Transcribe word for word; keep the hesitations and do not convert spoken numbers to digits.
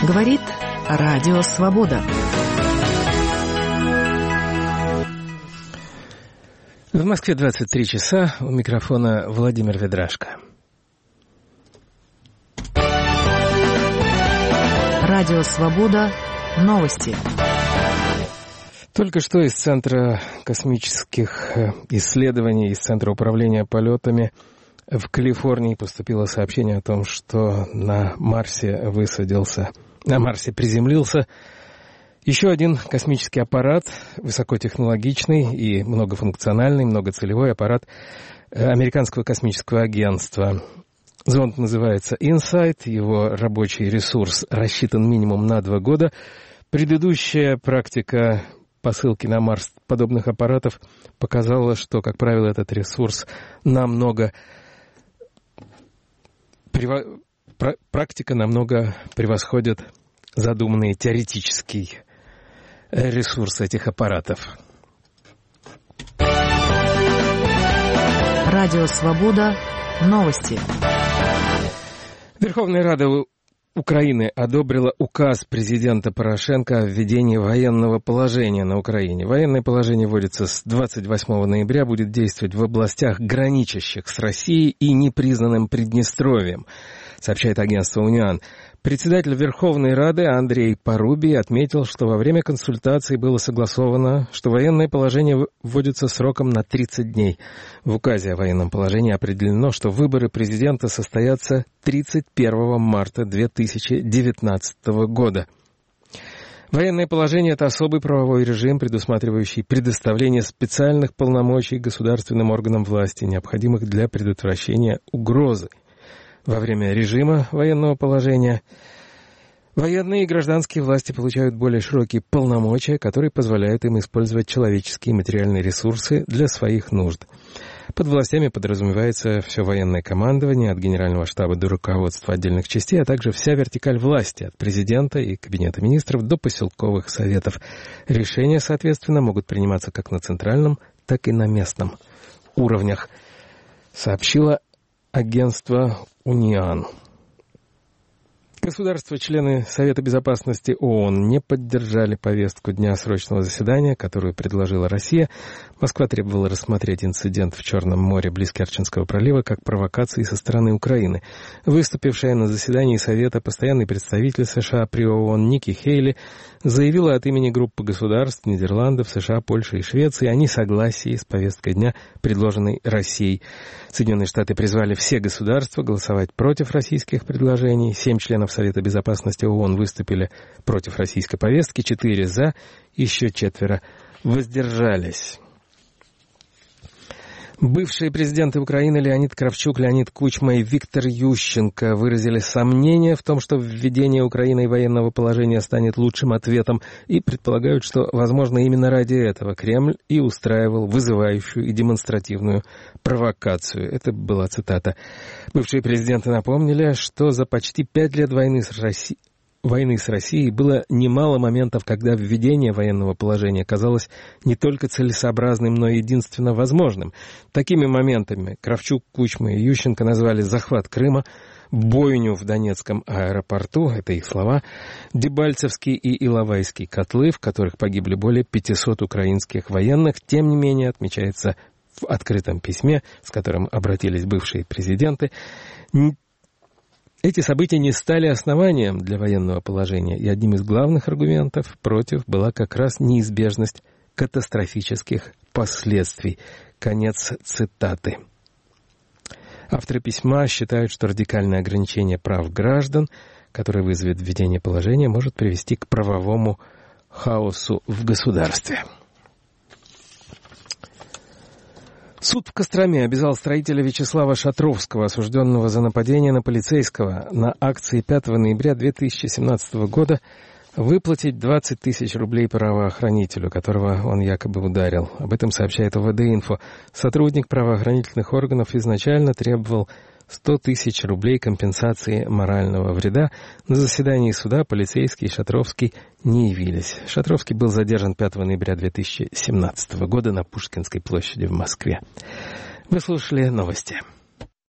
Говорит Радио Свобода. В Москве двадцать три часа. У микрофона Владимир Ведрашко. Радио Свобода. Новости. Только что из Центра космических исследований, из Центра управления полетами в Калифорнии поступило сообщение о том, что на Марсе высадился, на Марсе приземлился еще один космический аппарат, высокотехнологичный и многофункциональный, многоцелевой аппарат Американского космического агентства. Зонд называется InSight, его рабочий ресурс рассчитан минимум на два года. Предыдущая практика посылки на Марс подобных аппаратов показала, что, как правило, этот ресурс намного... Приво... Практика намного превосходит задуманный теоретический ресурс этих аппаратов. Радио Свобода. Новости. Верховная Рада Украины одобрила указ президента Порошенко о введении военного положения на Украине. Военное положение вводится с двадцать восьмого ноября, будет действовать в областях, граничащих с Россией и непризнанным Приднестровьем, сообщает агентство «Униан». Председатель Верховной Рады Андрей Порубий отметил, что во время консультаций было согласовано, что военное положение вводится сроком на тридцать дней. В указе о военном положении определено, что выборы президента состоятся тридцать первого марта две тысячи девятнадцатого года. Военное положение – это особый правовой режим, предусматривающий предоставление специальных полномочий государственным органам власти, необходимых для предотвращения угрозы. Во время режима военного положения военные и гражданские власти получают более широкие полномочия, которые позволяют им использовать человеческие и материальные ресурсы для своих нужд. Под властями подразумевается все военное командование, от генерального штаба до руководства отдельных частей, а также вся вертикаль власти, от президента и кабинета министров до поселковых советов. Решения, соответственно, могут приниматься как на центральном, так и на местном уровнях, сообщило агентство «Униан». Государства-члены Совета Безопасности ООН не поддержали повестку дня срочного заседания, которую предложила Россия. Москва требовала рассмотреть инцидент в Черном море близ Керченского пролива как провокации со стороны Украины. Выступившая на заседании Совета постоянный представитель США при ООН Ники Хейли заявила от имени группы государств Нидерландов, США, Польши и Швеции о несогласии с повесткой дня, предложенной Россией. Соединенные Штаты призвали все государства голосовать против российских предложений. Семь членов Совета Безопасности ООН выступили против российской повестки, четыре за, еще четверо воздержались. Бывшие президенты Украины Леонид Кравчук, Леонид Кучма и Виктор Ющенко выразили сомнения в том, что введение Украиной военного положения станет лучшим ответом, и предполагают, что, возможно, именно ради этого Кремль и устраивал вызывающую и демонстративную провокацию. Это была цитата. Бывшие президенты напомнили, что за почти пять лет войны с Россией войны с Россией было немало моментов, когда введение военного положения казалось не только целесообразным, но и единственно возможным. Такими моментами Кравчук, Кучма и Ющенко назвали захват Крыма, бойню в Донецком аэропорту, это их слова, Дебальцевский и Иловайский котлы, в которых погибли более пятисот украинских военных. Тем не менее, отмечается в открытом письме, с которым обратились бывшие президенты, эти события не стали основанием для военного положения, и одним из главных аргументов против была как раз неизбежность катастрофических последствий. Конец цитаты. Авторы письма считают, что радикальное ограничение прав граждан, которое вызовет введение положения, может привести к правовому хаосу в государстве. Суд в Костроме обязал строителя Вячеслава Шатровского, осужденного за нападение на полицейского на акции пятого ноября две тысячи семнадцатого года, выплатить двадцать тысяч рублей правоохранителю, которого он якобы ударил. Об этом сообщает ОВД-инфо. Сотрудник правоохранительных органов изначально требовал сто тысяч рублей компенсации морального вреда. На заседании суда полицейский и Шатровский не явились. Шатровский был задержан пятого ноября две тысячи семнадцатого года на Пушкинской площади в Москве. Вы слушали новости.